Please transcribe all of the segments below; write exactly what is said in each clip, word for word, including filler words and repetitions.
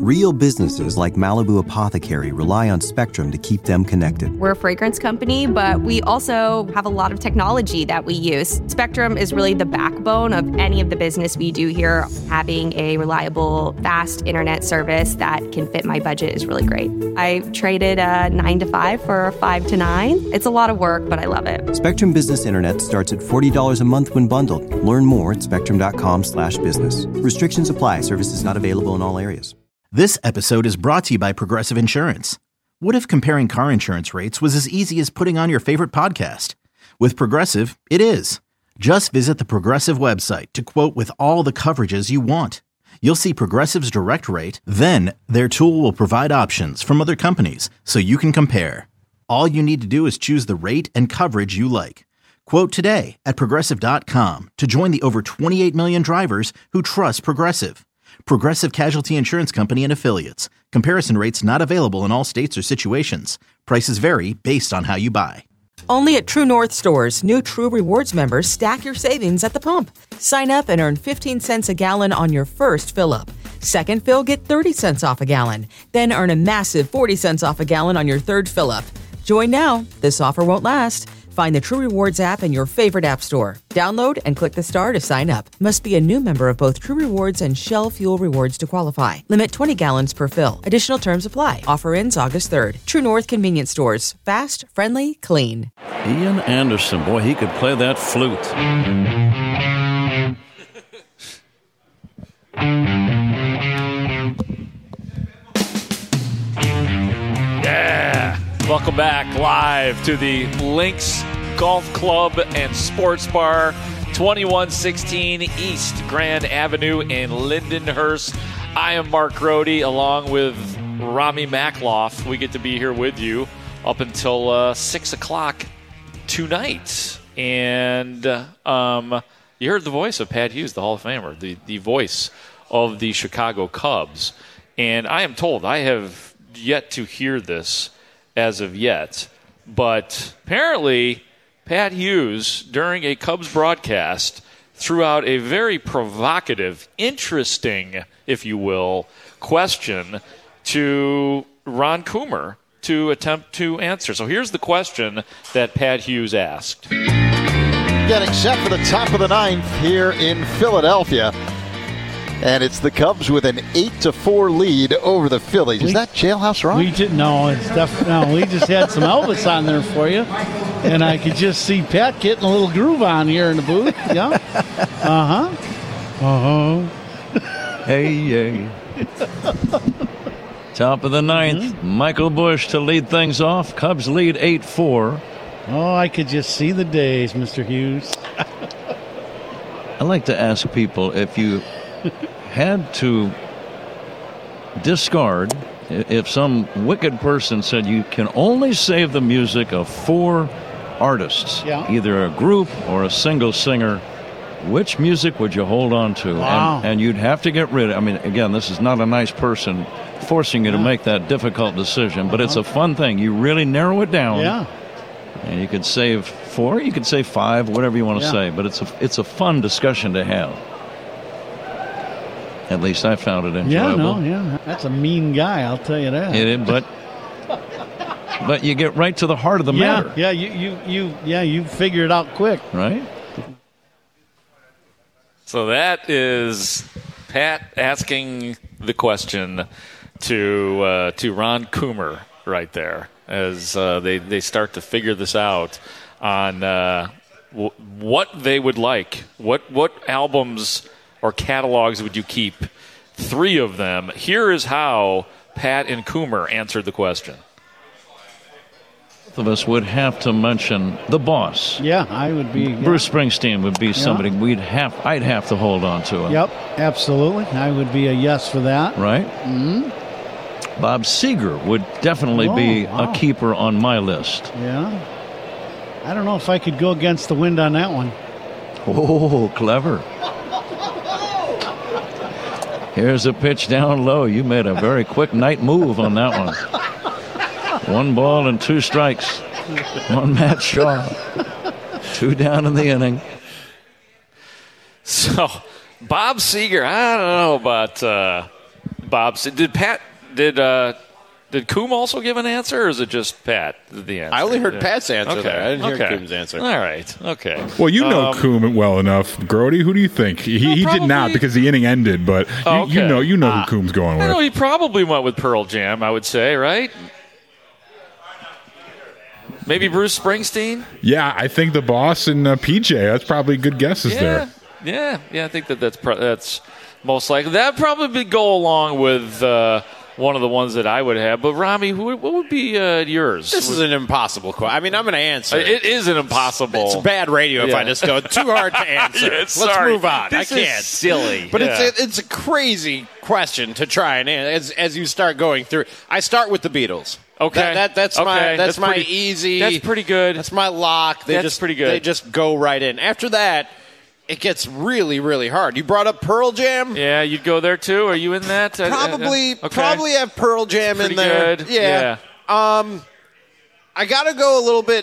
Real businesses like Malibu Apothecary rely on Spectrum to keep them connected. We're a fragrance company, but we also have a lot of technology that we use. Spectrum is really the backbone of any of the business we do here. Having a reliable, fast internet service that can fit my budget is really great. I traded a nine to five for a five to nine. It's a lot of work, but I love it. Spectrum Business Internet starts at forty dollars a month when bundled. Learn more at spectrum.com slash business. Restrictions apply. Services not available in all areas. This episode is brought to you by Progressive Insurance. What if comparing car insurance rates was as easy as putting on your favorite podcast? With Progressive, it is. Just visit the Progressive website to quote with all the coverages you want. You'll see Progressive's direct rate, then their tool will provide options from other companies so you can compare. All you need to do is choose the rate and coverage you like. Quote today at Progressive dot com to join the over twenty-eight million drivers who trust Progressive. Progressive Casualty Insurance Company and Affiliates. Comparison rates not available in all states or situations. Prices vary based on how you buy. Only at True North stores, new True Rewards members stack your savings at the pump. Sign up and earn fifteen cents a gallon on your first fill-up. Second fill, get thirty cents off a gallon. Then earn a massive forty cents off a gallon on your third fill-up. Join now. This offer won't last. Find the True Rewards app in your favorite app store. Download and click the star to sign up. Must be a new member of both True Rewards and Shell Fuel Rewards to qualify. Limit twenty gallons per fill. Additional terms apply. Offer ends August third. True North Convenience Stores. Fast, friendly, clean. Ian Anderson, boy, he could play that flute. Yeah! Welcome back live to the Links Golf Club and Sports Bar, twenty-one sixteen East Grand Avenue in Lindenhurst. I am Mark Grody along with Rami Makloff. We get to be here with you up until uh, six o'clock tonight. And um, you heard the voice of Pat Hughes, the Hall of Famer, the, the voice of the Chicago Cubs. And I am told, I have yet to hear this as of yet, but apparently Pat Hughes, during a Cubs broadcast, threw out a very provocative, interesting, if you will, question to Ron Coomer to attempt to answer. So here's the question that Pat Hughes asked. Getting set for the top of the ninth here in Philadelphia. And it's the Cubs with an eight to four lead over the Phillies. Is we, that Jailhouse Rock? We did, no, it's definitely no. We just had some Elvis on there for you, and I could just see Pat getting a little groove on here in the booth. Yeah, uh huh, uh huh. Hey, yay. Top of the ninth, mm-hmm. Michael Busch to lead things off. Cubs lead eight four. Oh, I could just see the days, Mister Hughes. I like to ask people if you had to discard, if some wicked person said you can only save the music of four artists, yeah. either a group or a single singer, which music would you hold on to? Wow. And, and you'd have to get rid of, I mean, again, this is not a nice person forcing you yeah. to make that difficult decision, but uh-huh. it's a fun thing. You really narrow it down. Yeah. And you could save four, you could save five, whatever you want to yeah. say, but it's a, it's a fun discussion to have. At least I found it enjoyable. Yeah, no, yeah. That's a mean guy, I'll tell you that. It is, but but you get right to the heart of the yeah, matter. Yeah, you, you, you, yeah, you figure it out quick. Right? So that is Pat asking the question to uh, to Ron Coomer right there as uh, they, they start to figure this out on uh, w- what they would like. What what albums or catalogs would you keep? Three of them. Here is how Pat and Coomer answered the question. Both of us would have to mention the boss. Yeah, I would be. Yeah. Bruce Springsteen would be somebody yeah. we'd have. I'd have to hold on to him. Yep, absolutely. I would be a yes for that. Right. Mm-hmm. Bob Seger would definitely oh, be wow. a keeper on my list. Yeah. I don't know if I could go against the wind on that one. Oh, clever. Here's a pitch down low. You made a very quick night move on that one. One ball and two strikes. One Matt Shaw. Two down in the inning. So, Bob Seger, I don't know about uh, Bob said. Did Pat? Did uh, did Coom also give an answer, or is it just Pat? The answer. I only heard yeah. Pat's answer Okay. there. I didn't hear okay. Coom's answer. All right. Okay. Well, you know Um, Coom well enough, Grody. Who do you think? He, Well, he did not probably- because the inning ended, but you, Oh, okay. you know you know Ah. who Coom's going I know with. he probably went with Pearl Jam. I would say, right? Maybe Bruce Springsteen. Yeah, I think the boss and uh, P J. That's probably good guesses Yeah, there. yeah, yeah. I think that that's pro- that's most likely. That probably go along with uh, one of the ones that I would have. But Rami, who what would be uh, yours? This is an impossible question. I mean, I'm going to answer. Uh, it is an impossible. It's bad radio if Yeah. I just go too hard to answer. Yeah, Let's sorry. move on. This I is can't. silly. But Yeah. it's a, it's a crazy question to try and answer as as you start going through. I start with the Beatles. Okay. That, that that's Okay. my that's, That's my pretty- easy. that's pretty good. That's my lock. They That's just pretty good. They just go right in. After that, it gets really really hard. You brought up Pearl Jam. Yeah, you'd go there too. Are you in that? Uh, uh, Probably okay. probably have Pearl Jam Pretty in there. good. Yeah. Um, I got to go a little bit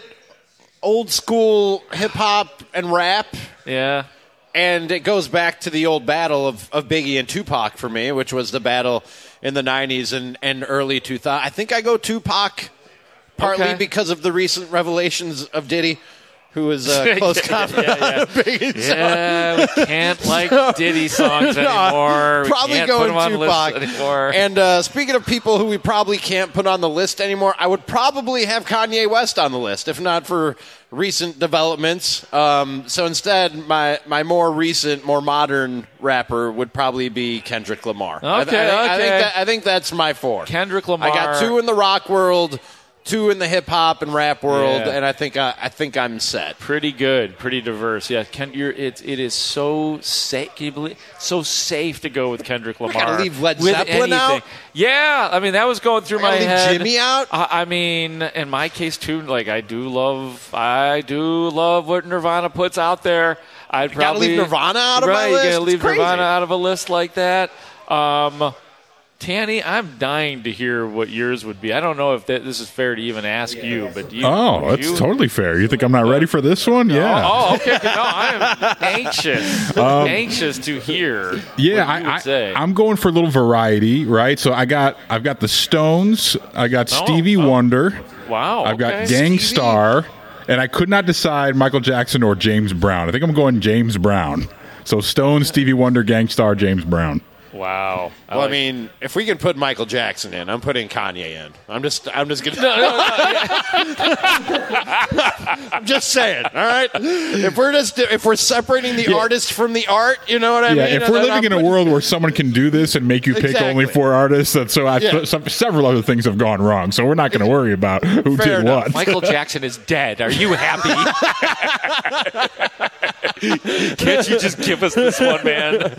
old school hip hop and rap. Yeah. And it goes back to the old battle of, of Biggie and Tupac for me, which was the battle in the nineties and, and early two thousands. I think I go Tupac, partly Okay. because of the recent revelations of Diddy, who is a close confidant yeah, yeah. of Biggie. So- Yeah, we can't like Diddy songs No, anymore. We probably can't going put them on the Tupac. list anymore. And uh, speaking of people who we probably can't put on the list anymore, I would probably have Kanye West on the list, if not for recent developments. Um, so instead, my, my more recent, more modern rapper would probably be Kendrick Lamar. I, th- Okay, I, think, I, okay. think that, I think that's my four. Kendrick Lamar. I got two in the rock world, two in the hip hop and rap world, Yeah. and I think I, I think I'm set. Pretty good, pretty diverse. Yeah, Ken, you're, it it is so safe. Can you believe so safe to go with Kendrick Lamar? gotta leave Led with Zeppelin out? anything. Yeah, I mean that was going through I my gotta leave head. Jimmy out? I, I mean, in my case too, like I do love, I do love what Nirvana puts out there. I'd gotta probably leave Nirvana out of my right, list? You gotta leave It's crazy. Nirvana out of a list like that. Um, Tanny, I'm dying to hear what yours would be. I don't know if that, this is fair to even ask you, but do you, Oh, would that's you, totally fair. You think I'm not ready for this one? Yeah. Oh, okay. No, I am anxious, anxious to hear. Um, Yeah, what you would I, say. I, I'm going for a little variety, right? So I got I've got the Stones, I got Oh, Stevie oh. Wonder, Wow. I've got okay. Gangstar, and I could not decide Michael Jackson or James Brown. I think I'm going James Brown. So Stones, Stevie Wonder, Gangstar, James Brown. Wow. Well, like- I mean, if we can put Michael Jackson in, I'm putting Kanye in. I'm just, I'm just gonna. No, no, no, yeah. I'm just saying. All right. If we're just, if we're separating the artist from the art, you know what I Yeah, mean. if we're And then living I'm in a putting- world where someone can do this and make you pick Exactly. only four artists, that so I, Yeah. some, several other things have gone wrong. So we're not going to worry about who Fair did enough. what. Michael Jackson is dead. Are you happy? Can't you just give us this one, man?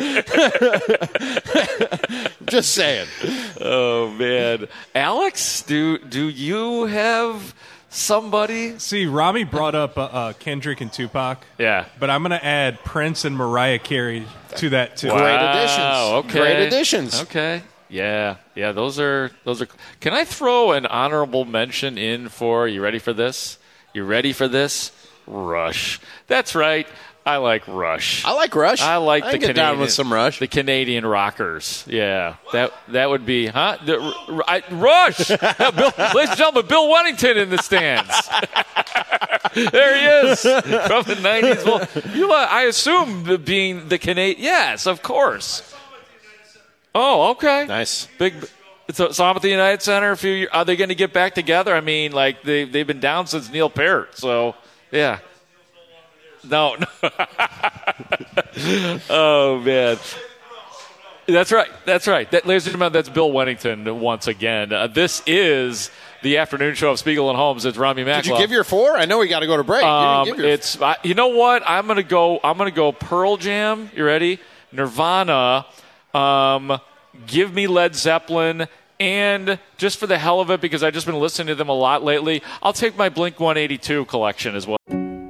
just saying. Oh man, Alex, do do you have somebody? See, Rami brought up uh, uh, Kendrick and Tupac. Yeah. But I'm going to add Prince and Mariah Carey to that, too. Great Wow, additions. Okay. Great additions. Okay. Yeah. Yeah. Those are those are. Can I throw an honorable mention in for? You ready for this? You ready for this? Rush. That's right. I like Rush. I like Rush. I like I the can get Canadian, down with some Rush. The Canadian rockers. Yeah, that that would be, huh? The, R- I, Rush. Yeah, Bill, ladies and gentlemen, Bill Wennington in the stands. There he is from the nineties. Well, you, uh, I assume the, being the Canadian. Yes, of course. Oh, okay. Nice. Big. So, so I'm at the United Center. A few. Years, are they going to get back together? I mean, like they they've been down since Neil Peart. So, yeah. No. no. Oh man. That's right. That's right. That, ladies and gentlemen, that's Bill Wennington once again. Uh, this is the afternoon show of Spiegel and Holmes. It's Rami Macklow. Did you give your four? I know we got to go to break. You Um, didn't give your it's I, you know what? I'm gonna go. I'm gonna go Pearl Jam. You ready? Nirvana. Um, give me Led Zeppelin. And just for the hell of it, because I've just been listening to them a lot lately, I'll take my Blink one eighty-two collection as well.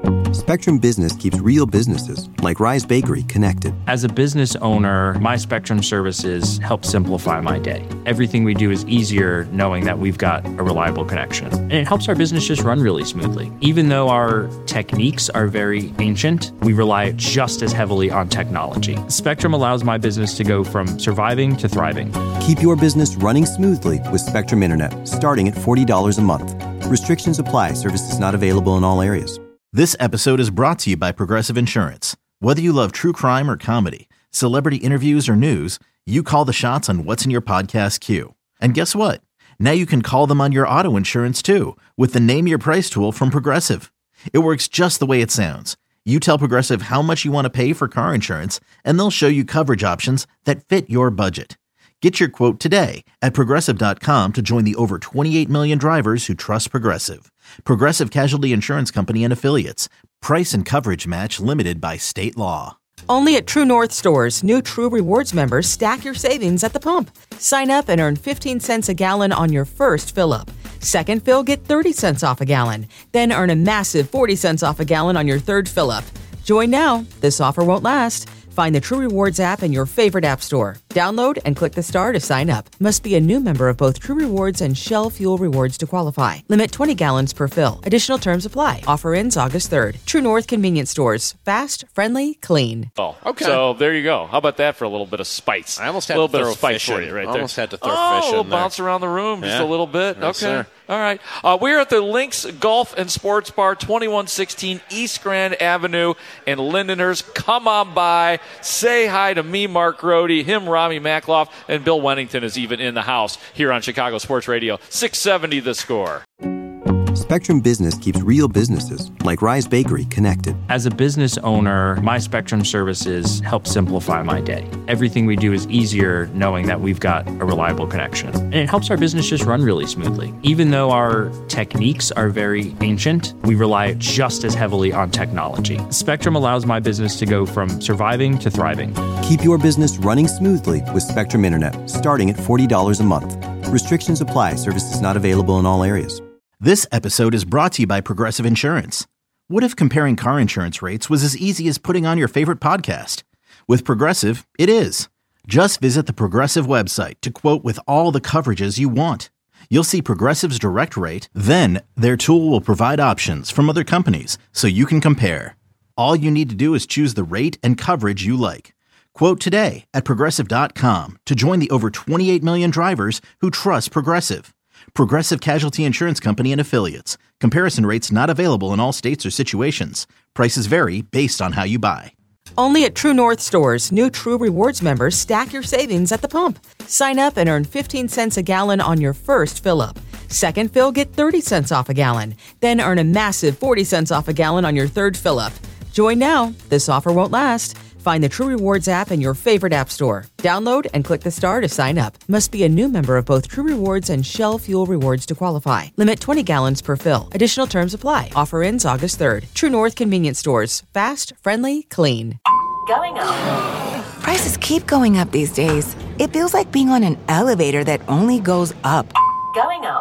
Spectrum Business keeps real businesses, like Rise Bakery, connected. As a business owner, my Spectrum services help simplify my day. Everything we do is easier knowing that we've got a reliable connection. And it helps our business just run really smoothly. Even though our techniques are very ancient, we rely just as heavily on technology. Spectrum allows my business to go from surviving to thriving. Keep your business running smoothly with Spectrum Internet, starting at forty dollars a month. Restrictions apply. Services not available in all areas. This episode is brought to you by Progressive Insurance. Whether you love true crime or comedy, celebrity interviews or news, you call the shots on what's in your podcast queue. And guess what? Now you can call them on your auto insurance too with the Name Your Price tool from Progressive. It works just the way it sounds. You tell Progressive how much you want to pay for car insurance, and they'll show you coverage options that fit your budget. Get your quote today at Progressive dot com to join the over twenty-eight million drivers who trust Progressive. Progressive Casualty Insurance Company and Affiliates. Price and coverage match limited by state law. Only at True North stores, new True Rewards members stack your savings at the pump. Sign up and earn fifteen cents a gallon on your first fill-up. Second fill, get thirty cents off a gallon. Then earn a massive forty cents off a gallon on your third fill-up. Join now. This offer won't last. Find the True Rewards app in your favorite app store. Download and click the star to sign up. Must be a new member of both True Rewards and Shell Fuel Rewards to qualify. Limit twenty gallons per fill. Additional terms apply. Offer ends August third. True North Convenience Stores. Fast, friendly, clean. Oh, okay. So there you go. How about that for a little bit of spice? I almost had a little to bit throw of spice fish for in. you right I there. almost had to throw oh, fish in a little there. bounce around the room just Yeah. a little bit. Yes, okay. sir. All right. Uh, we're at the Lynx Golf and Sports Bar, twenty-one sixteen East Grand Avenue in Lindenhurst. Come on by. Say hi to me, Mark Grody, him, Rami Makloff, and Bill Wennington is even in the house here on Chicago Sports Radio. six seventy The Score. Spectrum Business keeps real businesses, like Rise Bakery, connected. As a business owner, my Spectrum services help simplify my day. Everything we do is easier knowing that we've got a reliable connection. And it helps our business just run really smoothly. Even though our techniques are very ancient, we rely just as heavily on technology. Spectrum allows my business to go from surviving to thriving. Keep your business running smoothly with Spectrum Internet, starting at forty dollars a month. Restrictions apply. Services not available in all areas. This episode is brought to you by Progressive Insurance. What if comparing car insurance rates was as easy as putting on your favorite podcast? With Progressive, it is. Just visit the Progressive website to quote with all the coverages you want. You'll see Progressive's direct rate, then their tool will provide options from other companies so you can compare. All you need to do is choose the rate and coverage you like. Quote today at Progressive dot com to join the over twenty-eight million drivers who trust Progressive. Progressive Casualty Insurance Company and Affiliates. Comparison rates not available in all states or situations. Prices vary based on how you buy. Only at True North stores, new True Rewards members stack your savings at the pump. Sign up and earn fifteen cents a gallon on your first fill-up. Second fill, get thirty cents off a gallon. Then earn a massive forty cents off a gallon on your third fill-up. Join now. This offer won't last. Find the True Rewards app in your favorite app store. Download and click the star to sign up. Must be a new member of both True Rewards and Shell Fuel Rewards to qualify. Limit twenty gallons per fill. Additional terms apply. Offer ends August third. True North Convenience Stores. Fast, friendly, clean. Going up. Prices keep going up these days. It feels like being on an elevator that only goes up. Going up.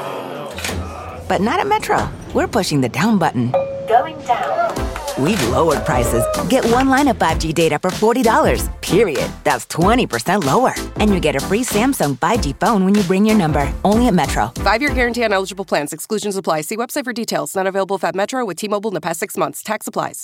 But not at Metro. We're pushing the down button. Going down. We've lowered prices. Get one line of five G data for forty dollars, period. That's twenty percent lower. And you get a free Samsung five G phone when you bring your number. Only at Metro. Five-year guarantee on eligible plans. Exclusions apply. See website for details. Not available at Metro with T-Mobile in the past six months. Tax applies.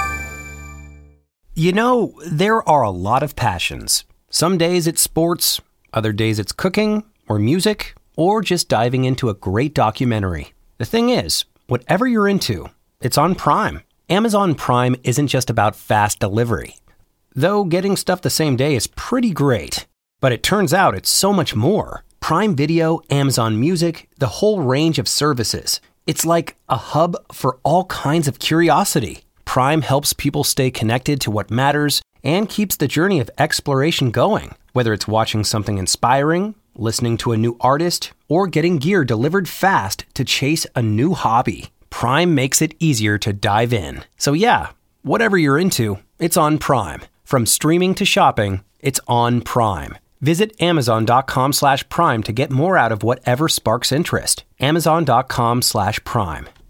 You know, there are a lot of passions. Some days it's sports, other days it's cooking or music, or just diving into a great documentary. The thing is, whatever you're into, it's on Prime. Amazon Prime isn't just about fast delivery. Though getting stuff the same day is pretty great. But it turns out it's so much more. Prime Video, Amazon Music, the whole range of services. It's like a hub for all kinds of curiosity. Prime helps people stay connected to what matters and keeps the journey of exploration going. Whether it's watching something inspiring, listening to a new artist, or getting gear delivered fast to chase a new hobby. Prime makes it easier to dive in. So yeah, whatever you're into, it's on Prime. From streaming to shopping, it's on Prime. Visit amazon.com slash prime to get more out of whatever sparks interest. Amazon.com slash prime.